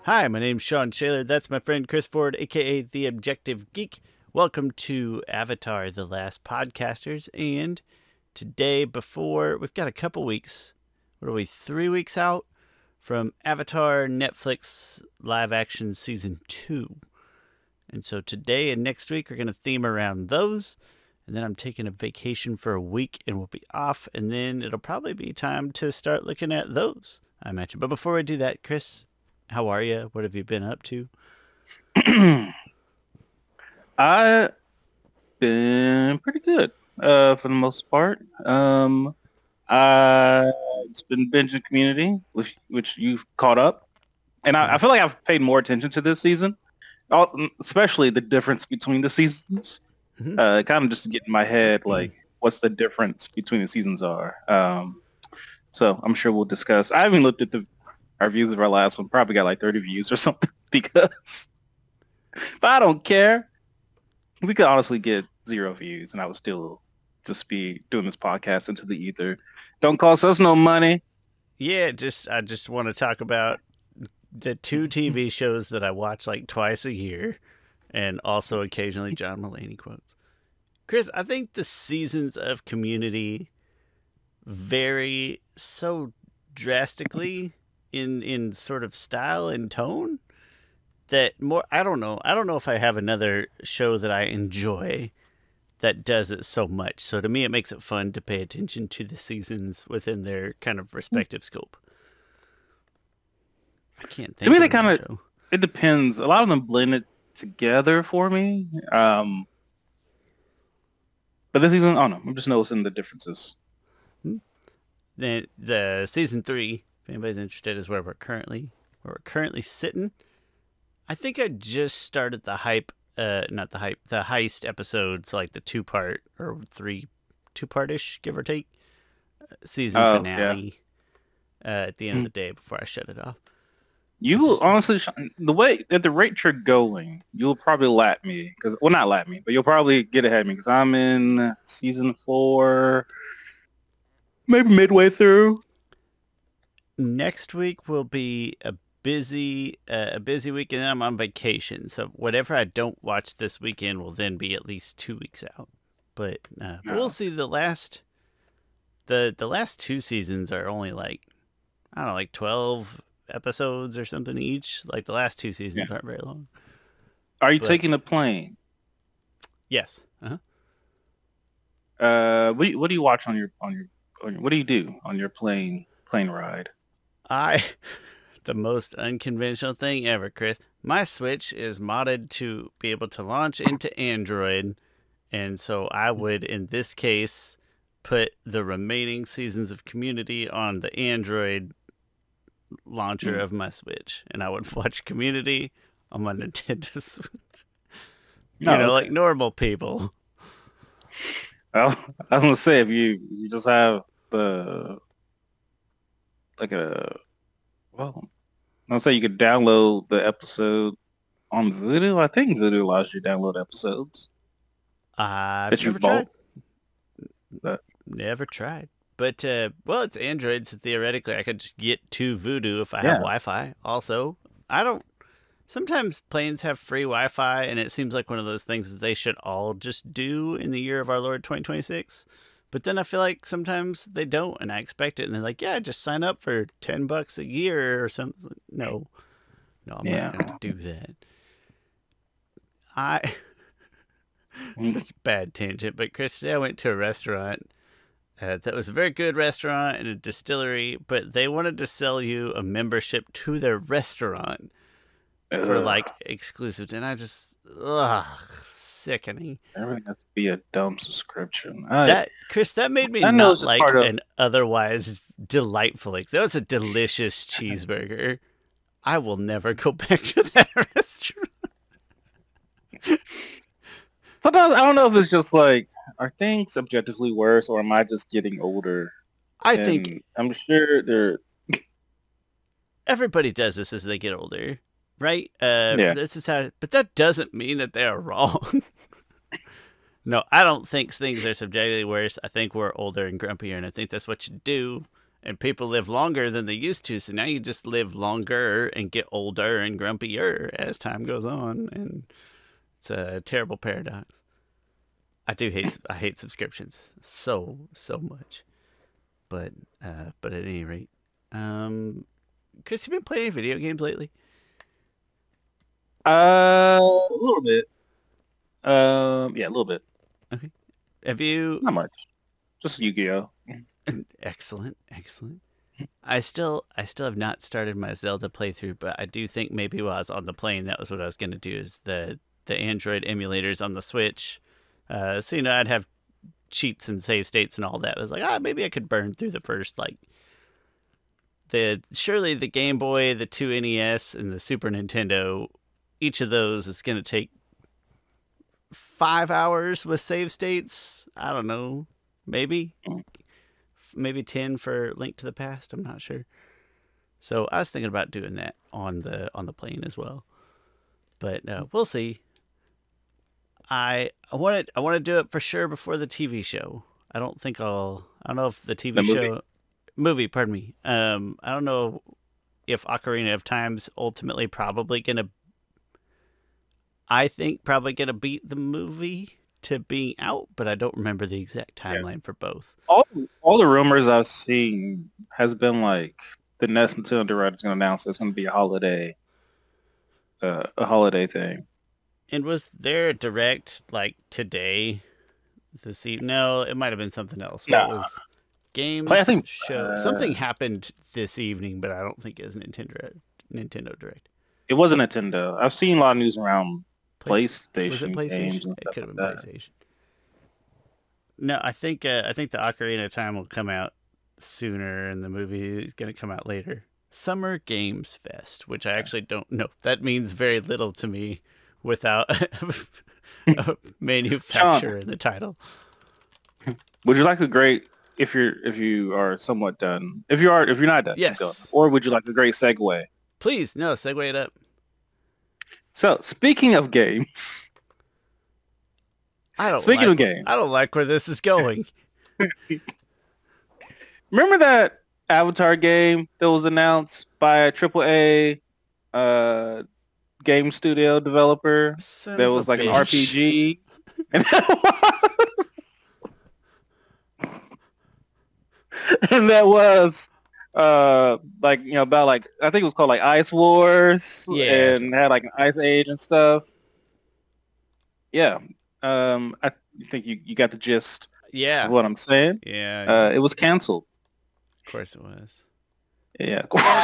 Hi, my name's Sean Shaler. That's my friend Chris Ford, aka The Objective Geek. Welcome to Avatar The Last Podcasters. And today, we've got a couple weeks, what are we, 3 weeks out from Avatar Netflix live action season 2. And so today and next week are going to theme around those. And then I'm taking a vacation for a week and we'll be off. And then it'll probably be time to start looking at those, I imagine. But before I do that, Chris, how are you? What have you been up to? I've been pretty good, for the most part. I it's been binging Community, which you've caught up, and I feel like I've paid more attention to this season, especially the difference between the seasons. Mm-hmm. Kind of just to get in my head, like what's the difference between the seasons are. So I'm sure we'll discuss. I haven't looked at our views of our last one. Probably got like 30 views or something because, but I don't care. We could honestly get 0 views and I would still just be doing this podcast into the ether. Don't cost us no money. Yeah, I just want to talk about the 2 TV shows that I watch like twice a year, and also occasionally John Mulaney quotes. Chris, I think the seasons of Community vary so drastically in sort of style and tone that I don't know if I have another show that I enjoy that does it so much. So to me, it makes it fun to pay attention to the seasons within their kind of respective scope. I can't think. To me, of they kind another of, show. it depends. A lot of them blend it together for me. But this season, I don't know. I'm just noticing the differences. The season 3, if anybody's interested, is where we're currently sitting. I think I just started the heist episodes, like the 2-part or 2-part-ish, give or take, season finale at the end of the day before I shut it off. You will honestly, the way at the rate you're going, you'll probably lap me not lap me, but you'll probably get ahead of me because I'm in season 4, maybe midway through. Next week will be a busy week, and then I'm on vacation. So whatever I don't watch this weekend will then be at least 2 weeks out. But we'll see. The last 2 seasons are only like, I don't know, like 12 episodes or something each. Like the last 2 seasons aren't very long. Are you taking a plane? Yes. What do you watch on your what do you do on your plane ride? The most unconventional thing ever, Chris. My Switch is modded to be able to launch into Android, and so I would, in this case, put the remaining seasons of Community on the Android launcher of my Switch, and I would watch Community on my Nintendo Switch. Like normal people. Well, I was gonna say if you just have the I'll say you could download the episode on Vudu. I think Vudu allows you to download episodes. I've never tried. Never tried. But, it's Android, so theoretically I could just get to Vudu if I have Wi-Fi. Also, sometimes planes have free Wi-Fi, and it seems like one of those things that they should all just do in the year of our Lord 2026. But then I feel like sometimes they don't, and I expect it, and they're like, yeah, just sign up for $10 a year or something. No, I'm not going to do that. Such a bad tangent, but Chris, today I went to a restaurant that was a very good restaurant and a distillery, but they wanted to sell you a membership to their restaurant for like exclusive, and I just sickening. Everything has to be a dumb subscription. Chris, that made me not like an otherwise delightful. That was a delicious cheeseburger. I will never go back to that restaurant. Sometimes I don't know if it's just like, are things objectively worse, or am I just getting older? I'm sure everybody does this as they get older, right? This is how, but that doesn't mean that they are wrong. No, I don't think things are subjectively worse. I think we're older and grumpier, and I think that's what you do. and people live longer than they used to. So now you just live longer and get older and grumpier as time goes on, and it's a terrible paradox. I hate subscriptions so much, but at any rate, Chris, you been playing video games lately? A little bit. Yeah, a little bit. Okay, have you? Not much. Just Yu-Gi-Oh. Excellent. I still have not started my Zelda playthrough, but I do think maybe while I was on the plane, that was what I was going to do. Is the Android emulators on the Switch. So I'd have cheats and save states and all that. I was like, maybe I could burn through the first surely the Game Boy, the 2 NES, and the Super Nintendo. Each of those is going to take 5 hours with save states. I don't know, maybe 10 for Link to the Past. I'm not sure. So I was thinking about doing that on the plane as well, but we'll see. I want to do it for sure before the TV show. I don't know if the TV movie, pardon me. I don't know if Ocarina of Time's ultimately probably gonna beat the movie to being out, but I don't remember the exact timeline for both. All the rumors I've seen has been like the next Nintendo Direct is going to announce it's going to be a holiday thing. And was there a Direct like today? No, it might have been something else. What was games show? Something happened this evening, but I don't think it was Nintendo Direct. It wasn't Nintendo. I've seen a lot of news around PlayStation. Was it PlayStation? Games and it could have been PlayStation. No, I think the Ocarina of Time will come out sooner, and the movie is going to come out later. Summer Games Fest, which I actually don't know. That means very little to me without a manufacturer in the title. Would you like a great if you are somewhat done? If you're not done, yes. Or would you like a great segue? Please, no, segue it up. So speaking of games, I don't like where this is going. Remember that Avatar game that was announced by a AAA game studio developer that was like an RPG? And that was about like I think it was called like Ice Wars, and had like an Ice Age and stuff. Yeah, I think you got the gist. Yeah, of what I'm saying. Yeah, it was canceled. Of course it was. Yeah,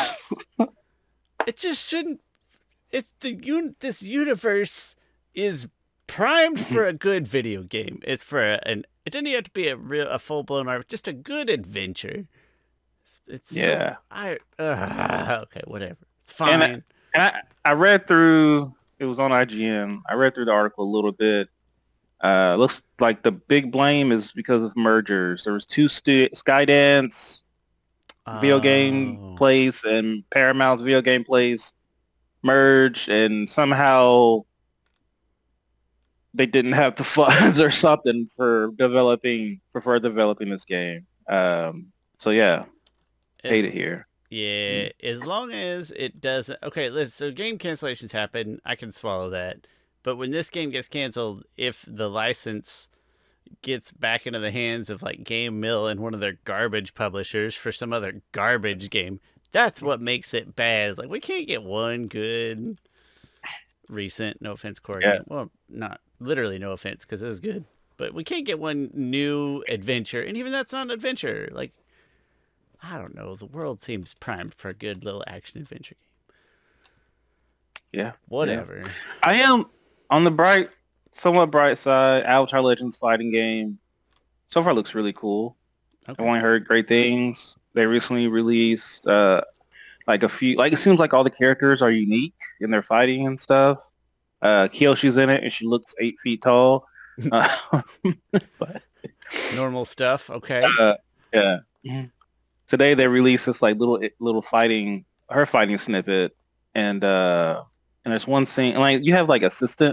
it just shouldn't. This universe is primed for a good video game. It's for it didn't have to be a full blown RPG, just a good adventure. It's yeah. Okay, whatever. It's fine. And I read through. It was on IGN. I read through the article a little bit. Looks like the big blame is because of mergers. There was two Skydance video game place and Paramount's video game place merged, and somehow they didn't have the funds or something for further developing this game. So yeah, hate it here. Yeah, as long as it doesn't. Okay, so game cancellations happen. I can swallow that. But when this game gets canceled, if the license gets back into the hands of like Game Mill and one of their garbage publishers for some other garbage game, that's what makes it bad. It's like, we can't get one good recent, no offense, core game. Well, not literally no offense, because it was good. But we can't get one new adventure. And even that's not an adventure. Like, I don't know. The world seems primed for a good little action adventure game. Yeah. Whatever. Yeah. I am on the somewhat bright side. Avatar Legends fighting game so far looks really cool. Okay. I've only heard great things. They recently released like a few. Like, it seems like all the characters are unique in their fighting and stuff. Kyoshi's in it, and she looks 8 feet tall. But, normal stuff. Okay. Yeah. Today they released this like little fighting snippet, and there's one scene like you have like assist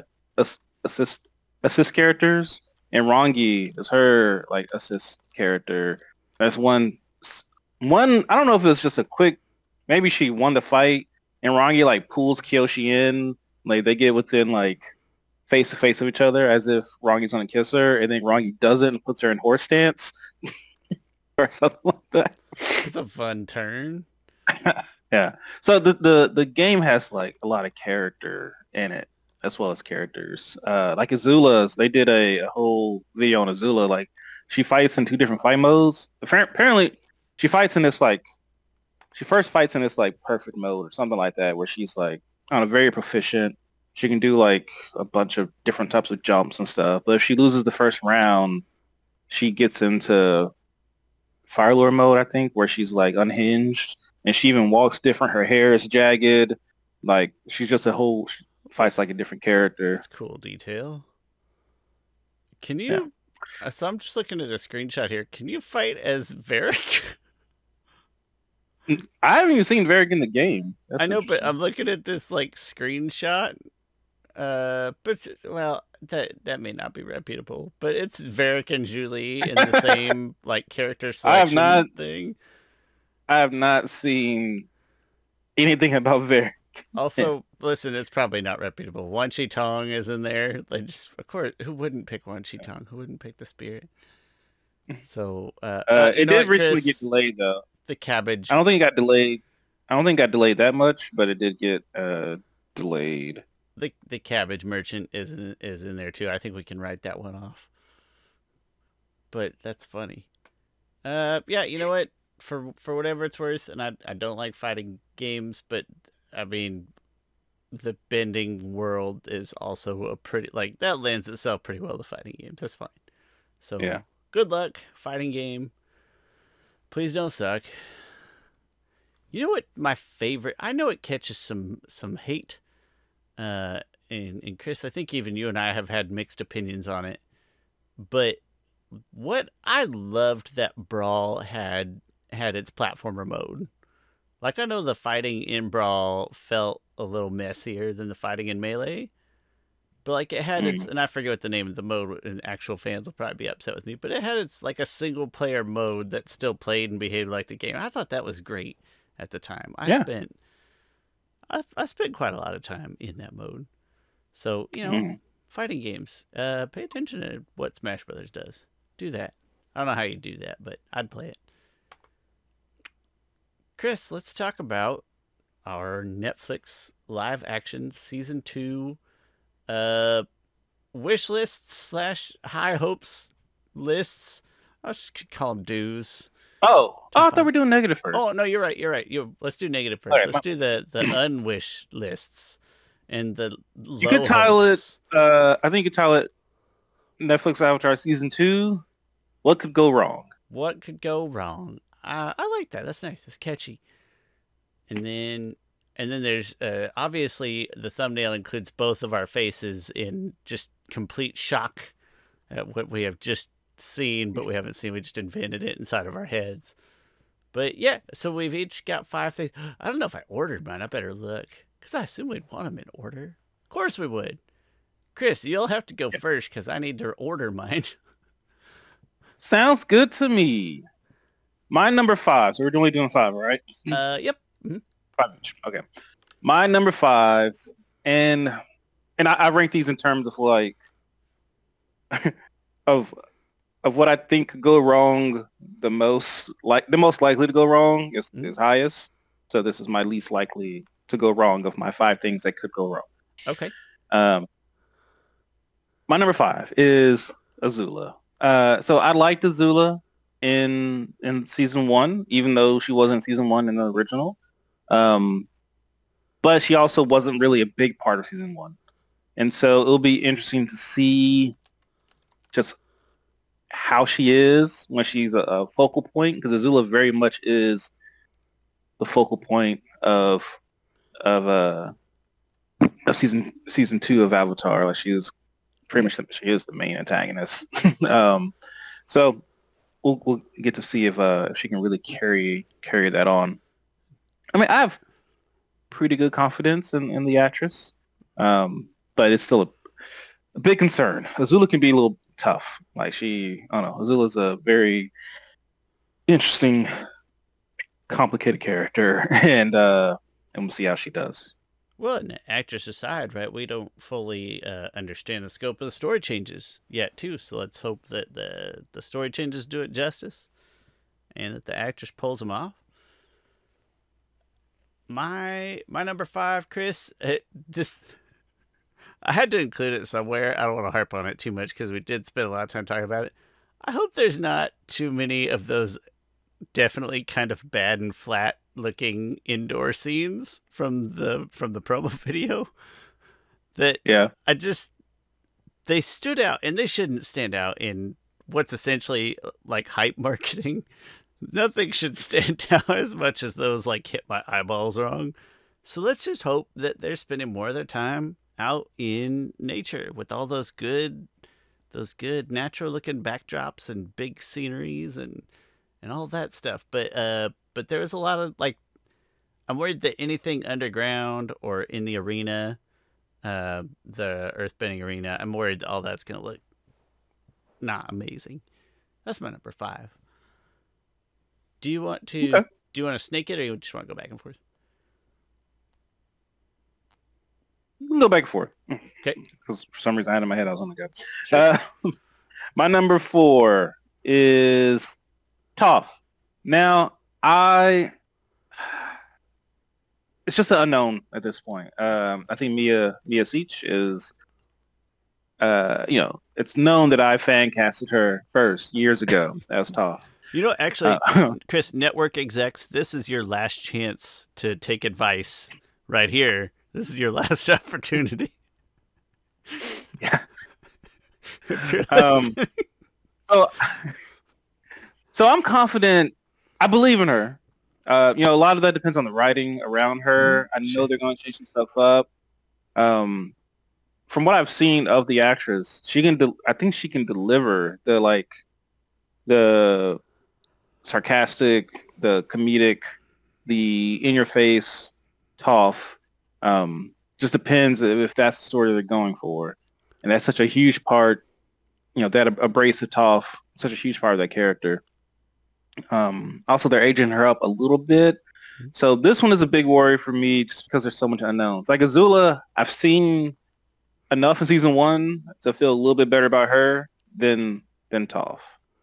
characters, and Rongi is her like assist character. There's one one, I don't know if it was just a quick, maybe she won the fight and Rangi like pulls Kyoshi in, like they get within like face to face of each other as if Rangi's gonna kiss her, and then Rangi does it and puts her in horse stance or something like that. It's a fun turn. Yeah. So the game has like a lot of character in it as well as characters. Like Azula's, they did a whole video on Azula. Like she fights in two different fight modes. Apparently, she fights in this like she first fights in this like perfect mode or something like that, where she's like on a very proficient. She can do like a bunch of different types of jumps and stuff. But if she loses the first round, she gets into Fire Lord mode, I think, where she's like unhinged and she even walks different. Her hair is jagged. Like she's just a whole she fights like a different character. That's cool detail. Can Yeah. you? So I'm just looking at a screenshot here. Can you fight as Varric? I haven't even seen Varric in the game. That's I know, but interesting. I'm looking at this like screenshot. But well, that may not be reputable, but it's Varric and Julie in the same like character I have not selection thing. I have not seen anything about Varric. Also, listen, it's probably not reputable. Wan Shi Tong is in there. Like, just of course, who wouldn't pick Wan Shi Tong? Who wouldn't pick the spirit? So, you It know did what, recently get Chris? delayed though. The cabbage, I don't think it got delayed. I don't think it got delayed that much, but it did get delayed. the cabbage merchant is in there too. I think we can write that one off. But that's funny. Yeah, you know what? For whatever it's worth, and I don't like fighting games, but I mean, the bending world is also a pretty like that lends itself pretty well to fighting games. That's fine. Yeah. So good luck fighting game. Please don't suck. You know what my favorite? I know it catches some hate. And Chris, I think even you and I have had mixed opinions on it. But what I loved that Brawl had its platformer mode. Like I know the fighting in Brawl felt a little messier than the fighting in Melee, but like it had its Mm. and I forget what the name of the mode and actual fans will probably be upset with me, but it had its like a single player mode that still played and behaved like the game. I thought that was great at the time. Yeah. I spent quite a lot of time in that mode. So, Mm. fighting games, pay attention to what Smash Brothers does. Do that. I don't know how you do that, but I'd play it. Chris, let's talk about our Netflix live action season 2 uh wish lists slash high hopes lists. I just call them dues. Oh, Just I thought we fine. were doing negative first. Oh no, you're right. You're right. Let's do negative All first. right, Let's do the unwish lists and the you could low title it. hopes. I think you could title it Netflix Avatar season 2. What could go wrong? What could go wrong? I like that. That's nice. That's catchy. And then there's obviously the thumbnail includes both of our faces in just complete shock at what we have just seen, but we haven't seen. We just invented it inside of our heads. But yeah, so we've each got 5 things. I don't know if I ordered mine. I better look because I assume we'd want them in order. Of course we would. Chris, you'll have to go first because I need to order mine. Sounds good to me. My number 5. So we're only doing 5, right? Yep. Mhm. 5 each. Okay. My number 5, and I rank these in terms of like of what I think could go wrong the most, like the most likely to go wrong Mhm. is highest. So this is my least likely to go wrong of my 5 things that could go wrong. Okay. Um, my number 5 is Azula. So I liked Azula in season 1, even though she wasn't season 1 in the original. But she also wasn't really a big part of season 1. And so it'll be interesting to see just how she is when she's a focal point, because Azula very much is the focal point of season 2 of Avatar. Like she is pretty much she is the main antagonist. So we'll get to see if she can really carry that on. I mean, I have pretty good confidence in the actress, but it's still a big concern. Azula can be a little tough. Like I don't know, Azula's a very interesting complicated character, and we'll see how she does. Well, and actress aside, right? We don't fully understand the scope of the story changes yet, too. So let's hope that the story changes do it justice, and that the actress pulls them off. My number 5, Chris. This I had to include it somewhere. I don't want to harp on it too much because we did spend a lot of time talking about it. I hope there's not too many of those definitely kind of bad and flat looking indoor scenes from the promo video that Yeah. they stood out, and they shouldn't stand out in what's essentially like hype marketing. Nothing should stand out as much as those like hit my eyeballs wrong. So let's just hope that they're spending more of their time out in nature with all those good natural looking backdrops and big sceneries and all that stuff. But there was a lot of like, I'm worried that anything underground or in the arena, the earthbending arena, I'm worried all that's gonna look not amazing. That's my number 5. Do you want to Okay. do you want to snake it, or you just want to go back and forth? We can go back and forth. Okay. Because for some reason I had in my head I was on the go. Sure. My number 4 is Toph. Now, it's just an unknown at this point. I think Mia Sietch is, it's known that I fan casted her first years ago as Toph. You know, actually, Chris, network execs, this is your last chance to take advice right here. This is your last opportunity. Yeah. If you're listening. So I'm confident. I believe in her. A lot of that depends on the writing around her. I know they're going to change some stuff up. From what I've seen of the actress, I think she can deliver the sarcastic, the comedic, the in-your-face Toph. Just depends if that's the story they're going for. And that's such a huge part, that abrasive Toph, such a huge part of that character. Also, they're aging her up a little bit. So this one is a big worry for me just because there's so much unknowns. Like Azula, I've seen enough in season 1 to feel a little bit better about her than Toph.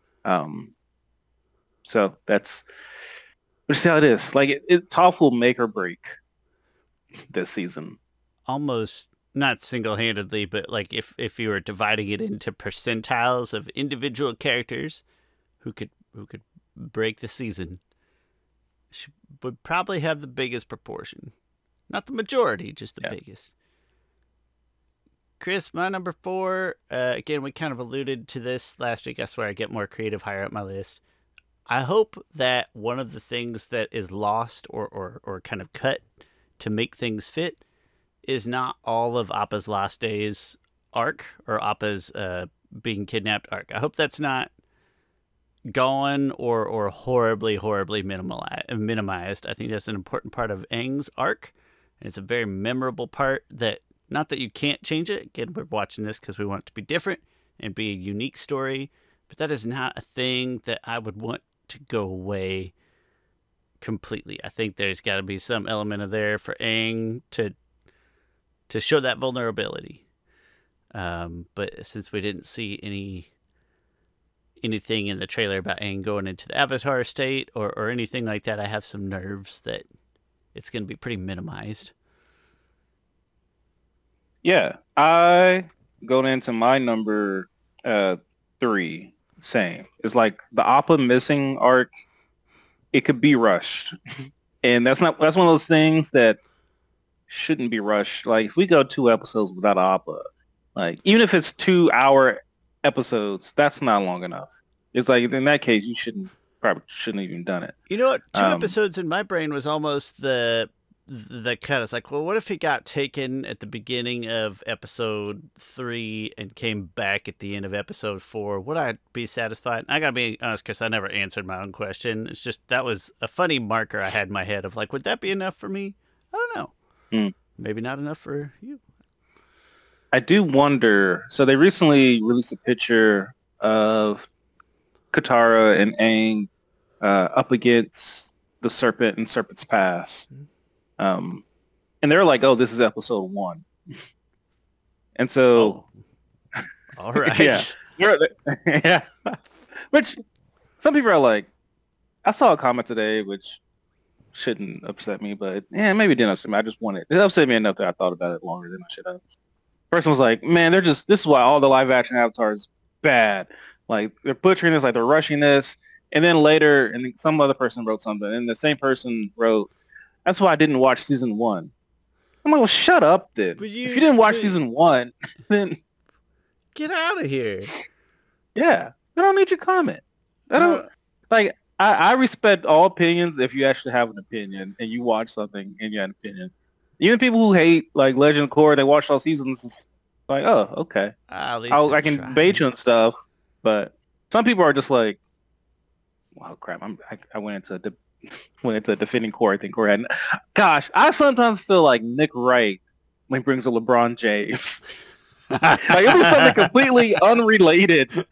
So that's just how it is. Like Toph will make or break this season. Almost not single-handedly, but like if you were dividing it into percentiles of individual characters who could break the season, she would probably have the biggest proportion. Not the majority, just the biggest. Chris, my number 4, again, we kind of alluded to this last week. I swear I get more creative higher up my list. I hope that one of the things that is lost or kind of cut to make things fit is not all of Appa's Last Days arc or Appa's being kidnapped arc. I hope that's not gone or horribly minimized. I think that's an important part of Aang's arc, and it's a very memorable part that, not that you can't change it. Again, we're watching this because we want it to be different and be a unique story, but that is not a thing that I would want to go away completely. I think there's got to be some element of there for Aang to show that vulnerability. But since we didn't see anything in the trailer about Aang going into the Avatar state or anything like that, I have some nerves that it's going to be pretty minimized. Yeah, I go into my number 3. Same. It's like the Appa missing arc. It could be rushed, and that's one of those things that shouldn't be rushed. Like if we go 2 episodes without Appa, like even if it's 2-hour episodes, that's not long enough. It's like in that case, you probably shouldn't have even done it. You know what? 2 episodes in my brain was almost the kind of like, well, what if he got taken at the beginning of episode 3 and came back at the end of episode 4? Would I be satisfied? I gotta be honest, Chris, I never answered my own question. It's just that was a funny marker I had in my head of like, would that be enough for me? I don't know. Maybe not enough for you. I do wonder. So they recently released a picture of Katara and Aang up against the Serpent and Serpent's Pass. Mm-hmm. And they're like, oh, this is episode 1. And so, all right. yeah. Yeah. Which some people are like, I saw a comment today, which shouldn't upset me, but yeah, maybe it didn't upset me. It upset me enough that I thought about it longer than I should have. Person was like, man, this is why all the live action Avatar is bad. Like, they're butchering this, like they're rushing this. And then later, and some other person wrote something, and the same person wrote, that's why I didn't watch season 1. I'm like, well, shut up then. If you didn't watch season 1, then get out of here. Yeah, I don't need your comment. I respect all opinions if you actually have an opinion and you watch something and you have an opinion. Even people who hate like Legend of Korra, they watch all seasons. It's like, oh, okay. At least I can debate you and stuff, but some people are just like, "Wow, crap!" I went into defending Korra. I think Korra had. Gosh, I sometimes feel like Nick Wright when he brings a LeBron James. Like it was something completely unrelated.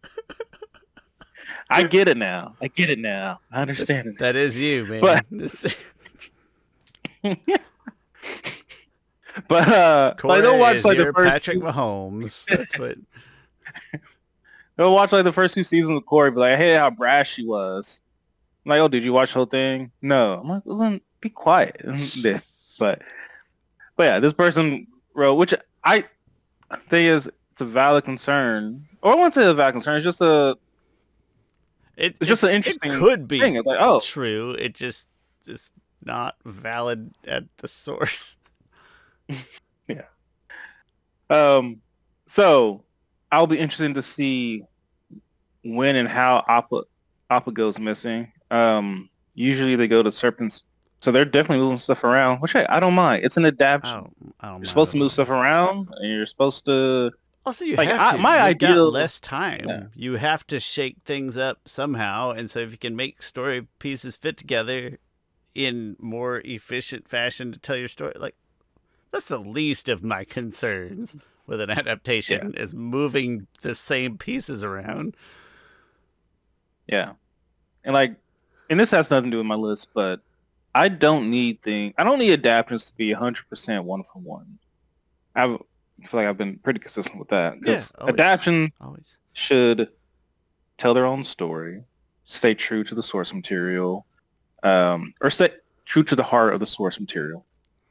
I get it now. I understand it. That is you, man. But like they'll watch like the first Patrick Mahomes. That's what. They'll watch like the first 2 seasons of Corey, be like, "Hey, how brash she was." I'm like, "Oh, did you watch the whole thing?" No. I'm like, "Well, then be quiet." But yeah, this person wrote, which I think it's a valid concern, or I won't say a valid concern. It's just it's just an interesting. It could be thing. It's like, oh, true. It just is not valid at the source. Yeah. So I'll be interested to see when and how Appa goes missing. Usually they go to Serpents, so they're definitely moving stuff around, which I don't mind. It's an adaptation. You're supposed to move stuff around, and you're supposed to. Also, you have to. My idea, less time. Yeah. You have to shake things up somehow, and so if you can make story pieces fit together in more efficient fashion to tell your story, like that's the least of my concerns with an adaptation is moving the same pieces around. Yeah, and this has nothing to do with my list, but I don't need adaptations to be 100% one-for-one. I feel like I've been pretty consistent with that because adaptations should tell their own story, stay true to the source material, or stay true to the heart of the source material.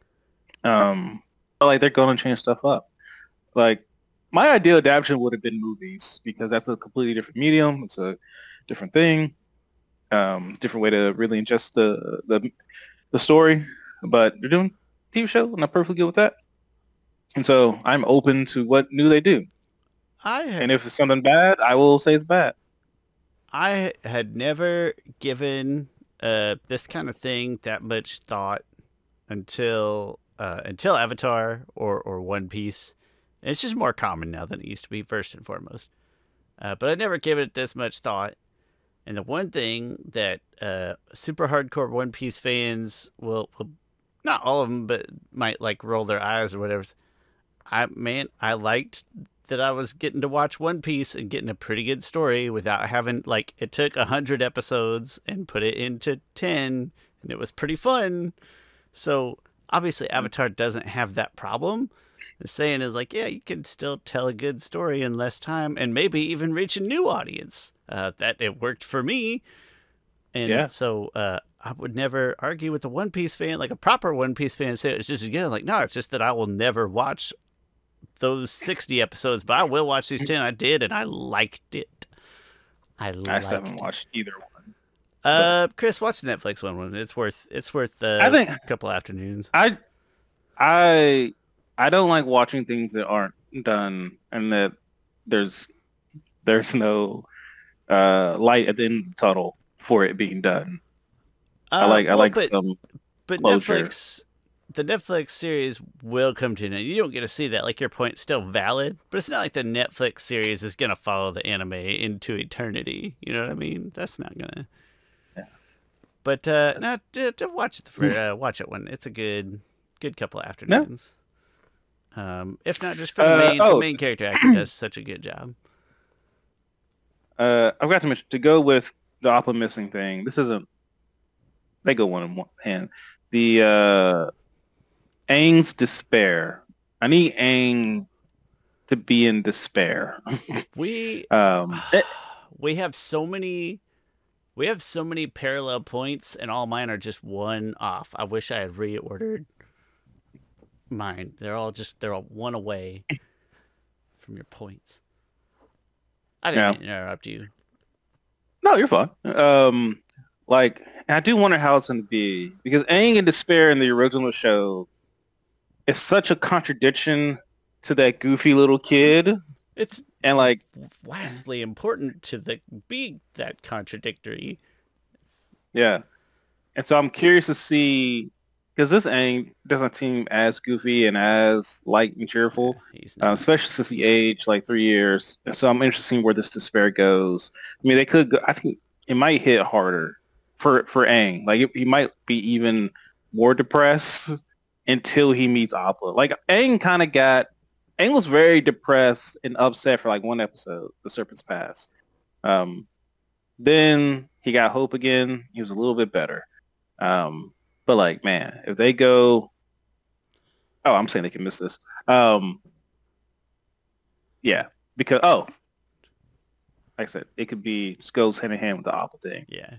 Like they're going to change stuff up. Like my ideal adaptation would have been movies because that's a completely different medium. It's a different thing, different way to really ingest the story. But they're doing a TV show, and I'm perfectly good with that. And so I'm open to what new they do. And if it's something bad, I will say it's bad. I had never given this kind of thing that much thought until Avatar or One Piece. And it's just more common now than it used to be, first and foremost. But I never gave it this much thought. And the one thing that super hardcore One Piece fans will, not all of them, but might like roll their eyes or whatever. I liked that I was getting to watch One Piece and getting a pretty good story without having, like, it took 100 episodes and put it into 10, and it was pretty fun. So obviously Avatar doesn't have that problem. The saying is like, yeah, you can still tell a good story in less time and maybe even reach a new audience. That it worked for me. And so I would never argue with the One Piece fan, like a proper One Piece fan, say it's just, again, like, no, it's just that I will never watch those 60 episodes, but I will watch these 10. I did, and I liked it. I still haven't watched either one. Chris, watch the Netflix one. It's worth I think a couple afternoons. I don't like watching things that aren't done and that there's no light at the end of the tunnel for it being done. I like some closure. The Netflix series will come to an end. You don't get to see that. Like, your point's still valid, but it's not like the Netflix series is going to follow the anime into eternity. You know what I mean? That's not going to. Yeah. But watch it when it's a good couple of afternoons. No. If not just for the main character actor does such a good job. I've got to mention, to go with the Appa missing thing, this isn't They go one in one hand. The Aang's despair. I need Aang to be in despair. We um, we have so many parallel points, and all mine are just one off. I wish I had reordered mine. They're all one away from your points. I didn't yeah. mean to interrupt you. No, you're fine. Like, and I do wonder how it's going to be because Aang in despair in the original show is such a contradiction to that goofy little kid, It's and like, vastly important to be that contradictory. yeah. And so I'm curious to see because this Aang doesn't seem as goofy and as light and cheerful, He's not. especially since he aged like 3 years. And so I'm interested in where this despair goes. I mean, they could go, I think it might hit harder for Aang. Like he might be even more depressed until he meets Appa. Like Aang was very depressed and upset for like one episode, The Serpent's Pass. Um, then he got hope again. He was a little bit better. But like, man, if they go, oh, I'm saying they can miss this. Yeah, because like I said, it could be just goes hand in hand with the Appa thing. Yeah.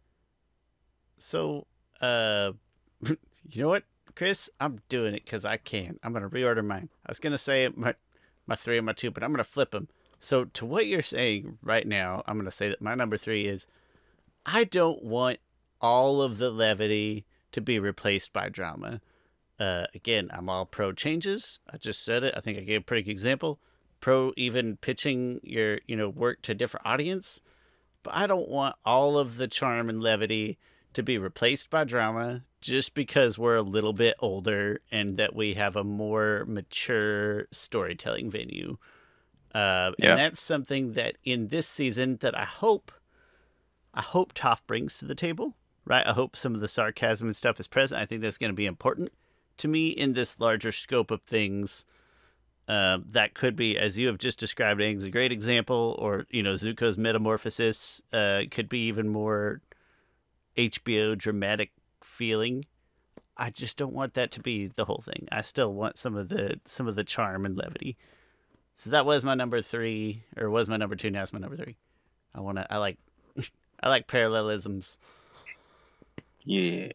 So, you know what, Chris? I'm doing it because I can. I'm gonna reorder mine. I was gonna say my 3 and my 2, but I'm gonna flip them. So to what you're saying right now, I'm gonna say that my number 3 is I don't want all of the levity to be replaced by drama. Again, I'm all pro changes. I just said it. I think I gave a pretty good example. Pro even pitching your work to a different audience. But I don't want all of the charm and levity to be replaced by drama just because we're a little bit older and that we have a more mature storytelling venue. And that's something that in this season that I hope Toph brings to the table, right? I hope some of the sarcasm and stuff is present. I think that's going to be important to me in this larger scope of things. That could be, as you have just described, Aang's a great example, or Zuko's metamorphosis could be even more HBO dramatic feeling. I just don't want that to be the whole thing. I still want some of the charm and levity. So that was my number 3, or was my number 2. Now it's my number 3. I like I like parallelisms. Yeah.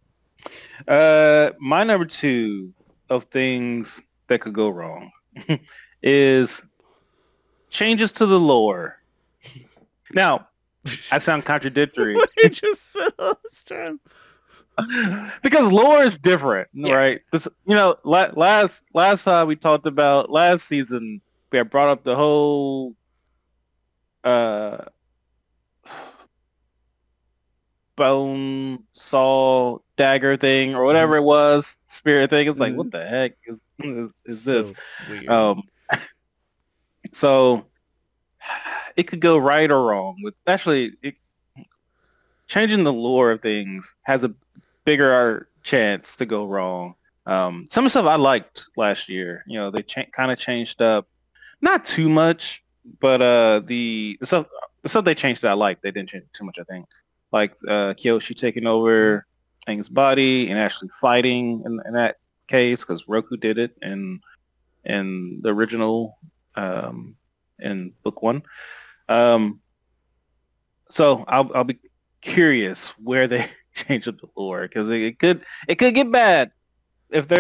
My number 2 of things that could go wrong is changes to the lore. Now, I sound contradictory. What did you just said all this time? Because lore is different, Yeah. right? This, last time we talked about last season, we had brought up the whole bone saw dagger thing or whatever it was, spirit thing. It's like, what the heck is this? So weird. So it could go right or wrong. With actually, changing the lore of things has a bigger chance to go wrong. Some of the stuff I liked last year, they kind of changed up, not too much, but the stuff they changed that I liked, they didn't change too much, I think. Like Kyoshi taking over Aang's body and actually fighting in that case, because Roku did it in the original in book 1. So I'll be curious where they change up the lore, because it could get bad if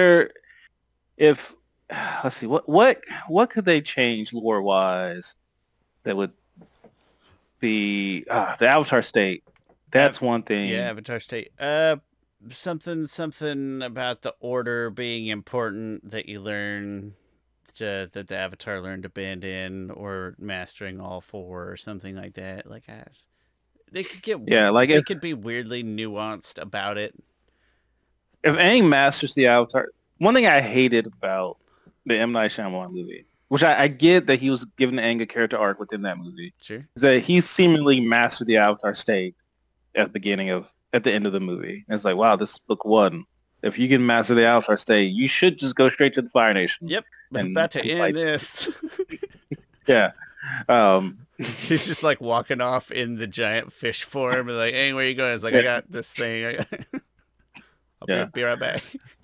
let's see, what could they change lore wise that would be the Avatar state. That's one thing. Yeah, Avatar state. Something about the order being important that you learn that the Avatar learned to bend in, or mastering all 4 or something like that. Like they could get they could be weirdly nuanced about it. If Aang masters the Avatar, one thing I hated about the M. Night Shyamalan movie, which I get that he was giving Aang a character arc within that movie, sure, is that he seemingly mastered the Avatar state at the end of the movie. And it's like, wow, this is book 1. If you can master the Avatar state, you should just go straight to the Fire Nation. Yep, I'm about to end this. Yeah. He's just like walking off in the giant fish form and like, hey, where you going? It's like, I got this thing. I'll be right back.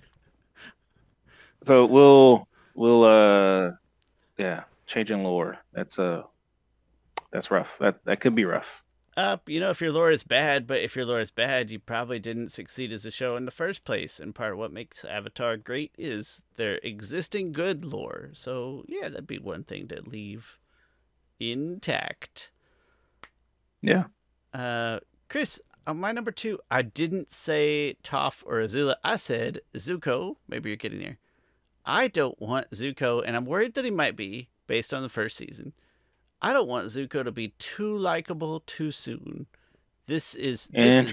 So we'll changing lore. That's rough. That could be rough. If your lore is bad, but if your lore is bad, you probably didn't succeed as a show in the first place. And part of what makes Avatar great is their existing good lore. So yeah, that'd be one thing to leave intact. Yeah. Chris, on my number 2, I didn't say Toph or Azula. I said Zuko. Maybe you're getting there. I don't want Zuko, and I'm worried that he might be, based on the first season. I don't want Zuko to be too likable too soon. This is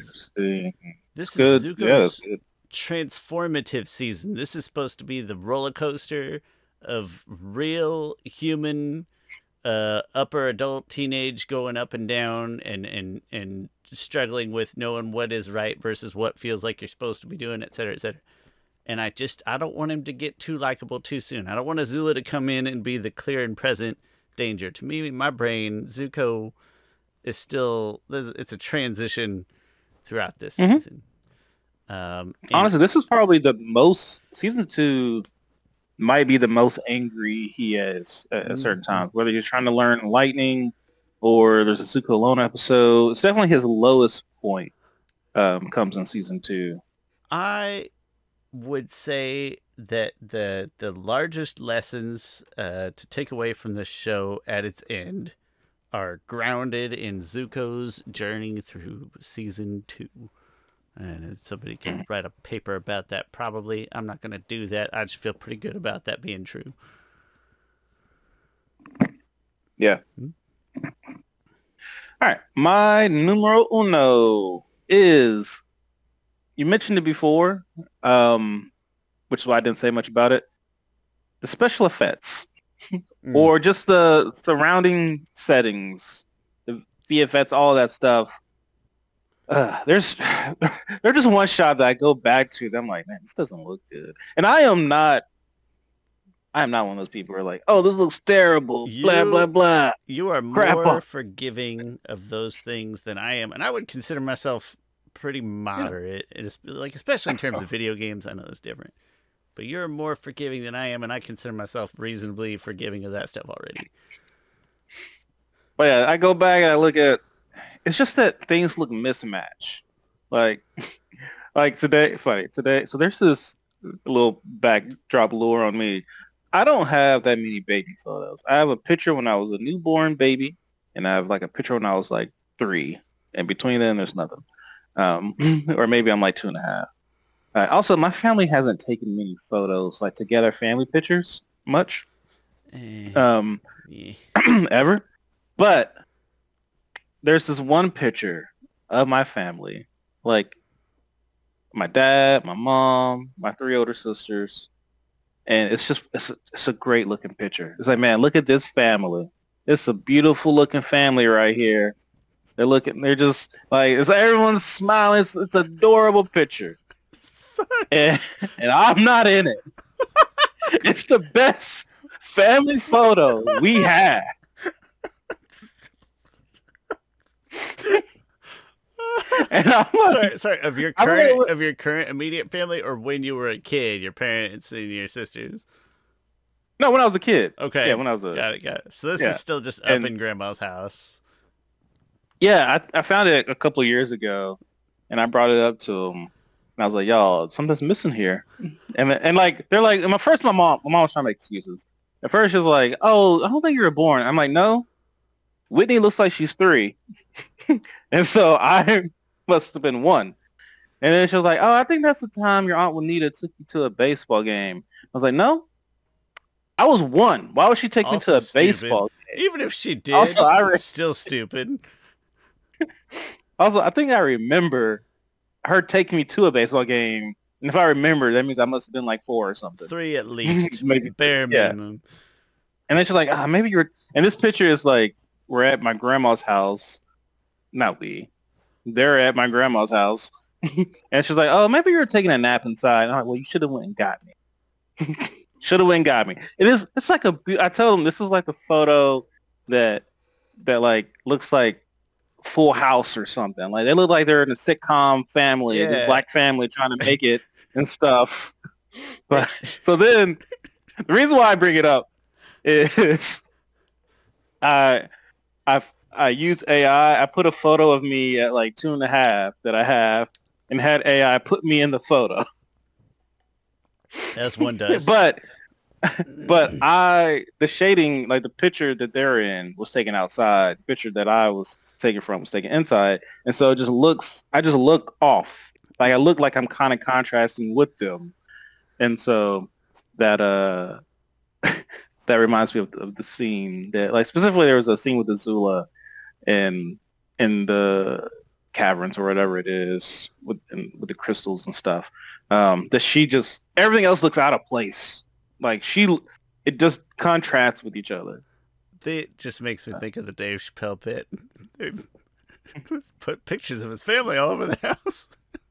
Zuko's transformative season. This is supposed to be the roller coaster of real human upper adult teenage going up and down and struggling with knowing what is right versus what feels like you're supposed to be doing, et cetera, et cetera. And I don't want him to get too likable too soon. I don't want Azula to come in and be the clear and present danger. To me, in my brain, Zuko is still, it's a transition throughout this season. Honestly, this is probably the most, season 2 might be the most angry he is at certain times, whether he's trying to learn lightning or there's a Zuko alone episode. It's definitely his lowest point comes in season 2. I would say that the largest lessons to take away from this show at its end are grounded in Zuko's journey through season 2. And somebody can write a paper about that probably. I'm not going to do that. I just feel pretty good about that being true. Yeah. All right. My numero uno is, you mentioned it before, which is why I didn't say much about it. The special effects, or just the surrounding settings, the VFX, all that stuff. There's just one shot that I go back to. That I'm like, man, this doesn't look good. And I am not one of those people who are like, oh, this looks terrible. Blah blah blah. You are more forgiving of those things than I am, and I would consider myself pretty moderate. Yeah. It's like, especially in terms of video games, I know it's different. But you're more forgiving than I am, and I consider myself reasonably forgiving of that stuff already. But yeah, I go back and I look at, it's just that things look mismatched. Like today, so there's this little backdrop lore on me. I don't have that many baby photos. I have a picture when I was a newborn baby, and I have like a picture when I was like 3. And between them, there's nothing. Or maybe I'm like 2.5. Also, my family hasn't taken many photos, like together family pictures, much. Ever. But there's this one picture of my family, like my dad, my mom, my 3 older sisters, and it's a great looking picture. It's like, man, look at this family. It's a beautiful looking family right here. They're just like, it's like everyone's smiling. It's an adorable picture. And I'm not in it. It's the best family photo we have. And I'm like, sorry, of your current immediate family, or when you were a kid, your parents and your sisters? No, when I was a kid. Okay. Yeah, when I was a... Got it. So this is still just up in Grandma's house. Yeah, I found it a couple of years ago, and I brought it up to them. And I was like, y'all, something's missing here. And like, they're like, my mom was trying to make excuses. At first she was like, oh, I don't think you were born. I'm like, no, Whitney looks like she's 3. And so I must have been 1. And then she was like, oh, I think that's the time your Aunt Juanita took you to a baseball game. I was like, no, I was 1. Why would she take me to a baseball game? Even if she did, it's still stupid. Also, I think I remember her taking me to a baseball game. And if I remember, that means I must have been like 4 or something. 3 at least. Maybe bare minimum. And then she's like, maybe you're... And this picture is like, we're at my grandma's house. They're at my grandma's house. And she's like, oh, maybe you're taking a nap inside. And I'm like, well, you should have went and got me. Should have went and got me. It's like I tell them, this is like a photo that that like looks like Full House or something. Like they look like they're in a sitcom family, this Yeah. black family trying to make it and stuff. But so then the reason why I bring it up is I I use AI. I put a photo of me at like 2.5 that I have, and had AI put me in the photo. As one does. but the shading, like the picture that they're in was taken outside. The picture that I was taken from was taken inside, and so I just look off. Like I look like I'm kind of contrasting with them, and so that that reminds me of the scene that, like, specifically there was a scene with Azula in the caverns or whatever it is with the crystals and stuff. That she just, everything else looks out of place. Like it just contrasts with each other. It just makes me think of the Dave Chappelle bit. They put pictures of his family all over the house.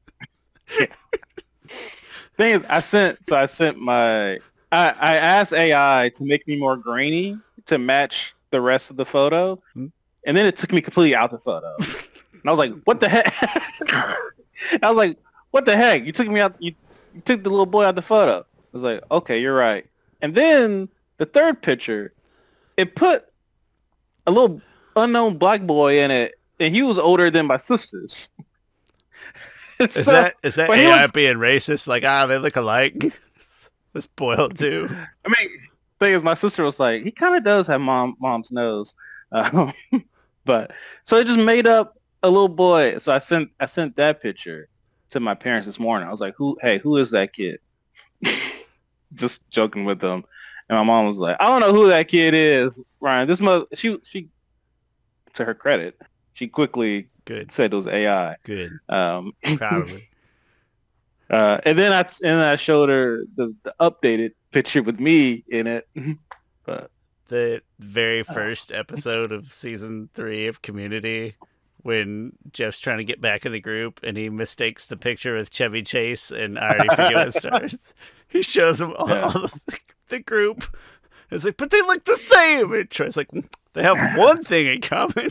Thing is, I asked AI to make me more grainy to match the rest of the photo, and then it took me completely out the photo. And I was like, what the heck? I was like, what the heck? You took me out, you took the little boy out the photo. I was like, okay, you're right. And then the third picture, it put a little unknown black boy in it, and he was older than my sisters. Is that AI being racist? Like, they look alike. This spoiled too. I mean, thing is, my sister was like, he kind of does have mom's nose, but so it just made up a little boy. So I sent that picture to my parents this morning. I was like, who is that kid? Just joking with them, and my mom was like, I don't know who that kid is, Ryan. This mother, she to her credit, she quickly said it was AI. Good. Probably. And then I showed her the updated picture with me in it. But the very first episode of season 3 of Community, when Jeff's trying to get back in the group and he mistakes the picture with Chevy Chase, and I already forget what it starts. He shows them all the group. It's like, but they look the same. And Troy's like, they have one thing in common.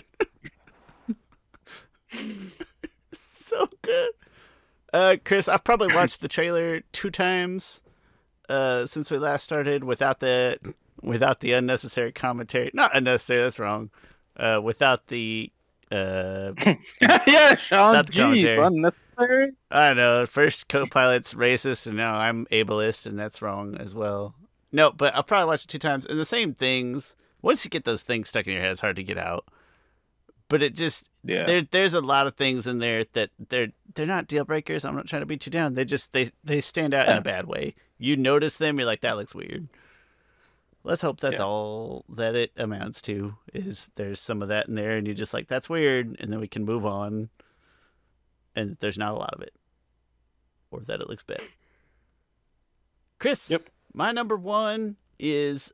So good. Chris, I've probably watched the trailer 2 times since we last started without the unnecessary commentary. Not unnecessary, that's wrong. Without the yeah, Sean, geez, unnecessary. I know. First co-pilot's racist, and now I'm ableist, and that's wrong as well. No, but I'll probably watch it 2 times, and the same things. Once you get those things stuck in your head, it's hard to get out. But it just there's a lot of things in there that they're not deal breakers. I'm not trying to beat you down. They stand out in a bad way. You notice them, you're like, that looks weird. Let's hope that's all that it amounts to, is there's some of that in there and you're just like, that's weird, and then we can move on, and there's not a lot of it, or that it looks bad. Chris, my number 1 is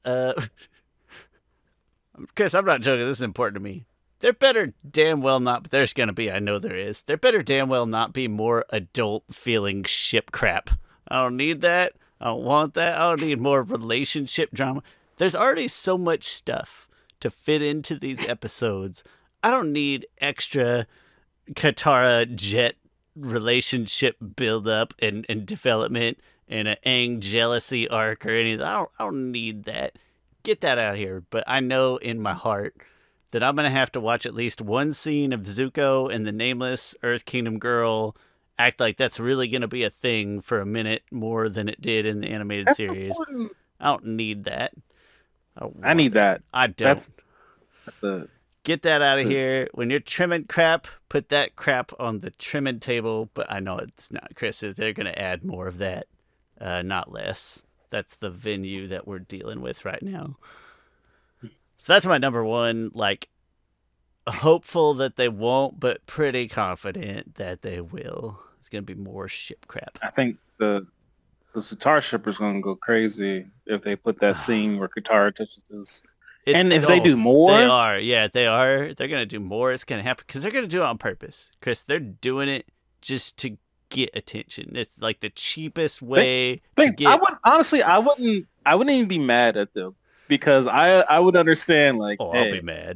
Chris, I'm not joking, this is important to me. There better damn well not, but there's gonna be, I know there is, there better damn well not be more adult feeling ship crap. I don't need that. I don't want that. I don't need more relationship drama. There's already so much stuff to fit into these episodes. I don't need extra Katara Jet relationship build-up and development and an Aang jealousy arc or anything. I don't need that. Get that out of here. But I know in my heart that I'm going to have to watch at least one scene of Zuko and the nameless Earth Kingdom girl act like that's really going to be a thing for a minute more than it did in the animated series. Important. I don't need that. I need that. I don't. Get that out of here. When you're trimming crap, put that crap on the trimming table. But I know it's not, Chris. They're going to add more of that, not less. That's the venue that we're dealing with right now. So that's my number 1. Like, hopeful that they won't, but pretty confident that they will. It's going to be more ship crap. I think the Katara shippers going to go crazy if they put that scene where Katara touches this. And if they do more? They are. Yeah, they are. They're going to do more. It's going to happen because they're going to do it on purpose. Chris, they're doing it just to get attention. It's like the cheapest way to get... I wouldn't even be mad at them, because I would understand, like, I'll be mad.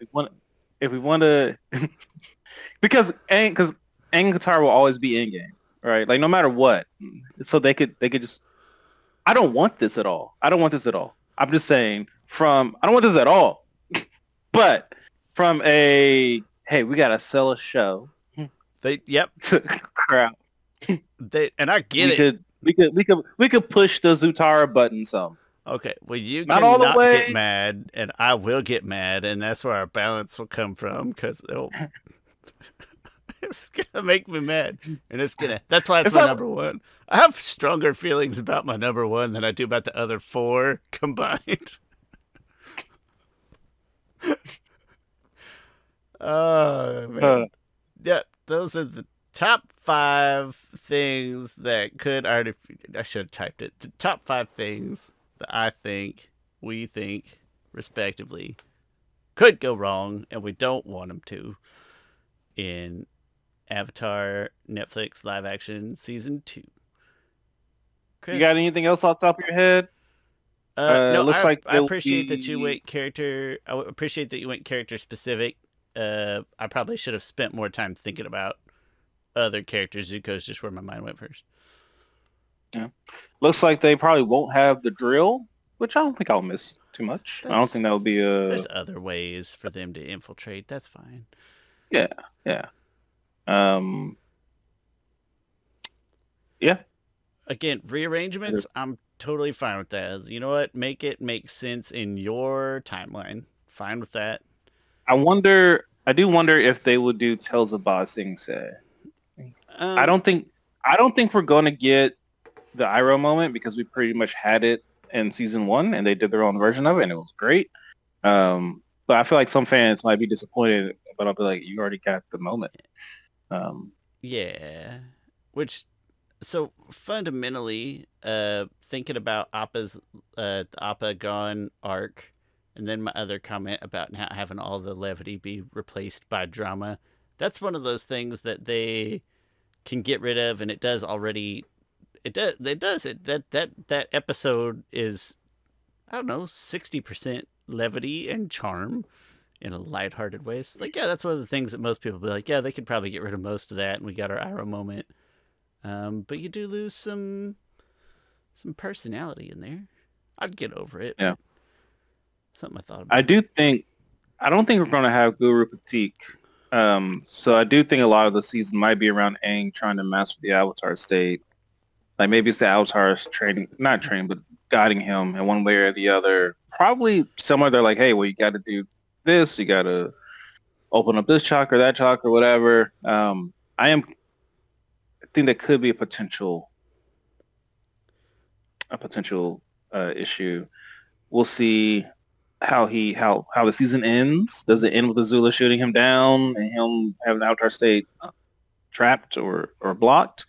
if we want to, because Aang and Katara will always be in game, right? Like no matter what, so they could just. I don't want this at all. I don't want this at all. I'm just saying I don't want this at all. But from hey, we gotta sell a show. Yep. To crowd. And I get it. We could push the Zutara button some. Okay, well you not all the way. Get mad, and I will get mad, and that's where our balance will come from because it's gonna make me mad, and that's why it's my number one. I have stronger feelings about my number one than I do about the other four combined. Oh man, yeah, those are the top 5 things that could I should have typed it. The top 5 things that we think, respectively, could go wrong, and we don't want them to, in Avatar Netflix live action season 2. Chris? You got anything else off the top of your head? No, I appreciate that you went character. I appreciate that you went character specific. I probably should have spent more time thinking about other characters. Zuko's just where my mind went first. Yeah, looks like they probably won't have the drill, which I don't think I'll miss too much. I don't think that would be a. There's other ways for them to infiltrate. That's fine. Yeah. Yeah. Again, rearrangements. I'm totally fine with that. You know what? Make it make sense in your timeline. Fine with that. I do wonder if they would do Tales of Ba Sing Se. I don't think we're going to get the Iroh moment because we pretty much had it in season 1 and they did their own version of it and it was great. But I feel like some fans might be disappointed, but I'll be like, you already got the moment. Yeah. So fundamentally, thinking about Appa's the Appa Gon arc, and then my other comment about not having all the levity be replaced by drama, that's one of those things that they can get rid of, and it does already. That episode is, I don't know, 60% levity and charm in a lighthearted way. It's like, yeah, that's one of the things that most people be like, yeah, they could probably get rid of most of that, and we got our Iroh moment. But you do lose some personality in there. I'd get over it. Yeah. Something I thought about. I don't think we're going to have Guru Patik. So I do think a lot of the season might be around Aang trying to master the Avatar state. Like maybe it's the Avatar's not training, but guiding him in one way or the other. Probably somewhere they're like, hey, well, you got to do this. You got to open up this chakra, that chakra, whatever. I think that could be a potential issue. We'll see how the season ends. Does it end with Azula shooting him down and him having the Avatar state trapped or blocked?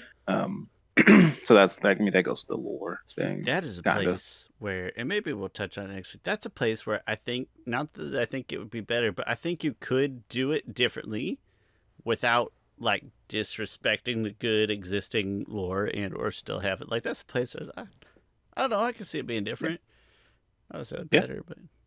So that goes to the lore thing. That is a place where, and maybe we'll touch on it next week. That's a place where I think, not that I think it would be better, but I think you could do it differently without like disrespecting the good existing lore and or still have it. Like that's a place that I don't know. I can see it being different. I would say it's better,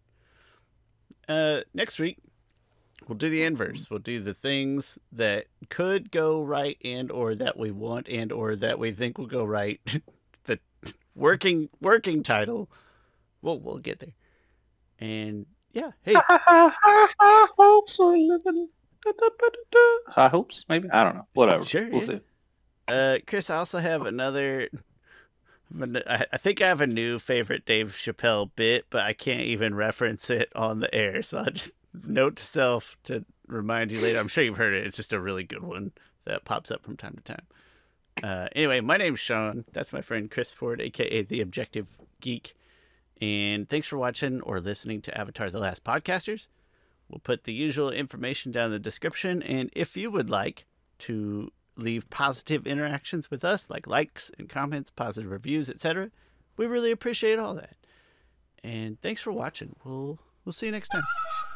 but next week we'll do the inverse. We'll do the things that could go right and or that we want and or that we think will go right. The working title. We'll get there. And yeah, hey. Hopes are living. High hopes, maybe? I don't know. Whatever. Sure, we'll see. Chris, I also have another. I think I have a new favorite Dave Chappelle bit, but I can't even reference it on the air. So I'll just note to self to remind you later. I'm sure you've heard it. It's just a really good one that pops up from time to time. Anyway, my name's Sean. That's my friend Chris Ford, a.k.a. The Objective Geek. And thanks for watching or listening to Avatar The Last Podcasters. We'll put the usual information down in the description. And if you would like to leave positive interactions with us, like likes and comments, positive reviews, etc., we really appreciate all that. And thanks for watching. We'll see you next time.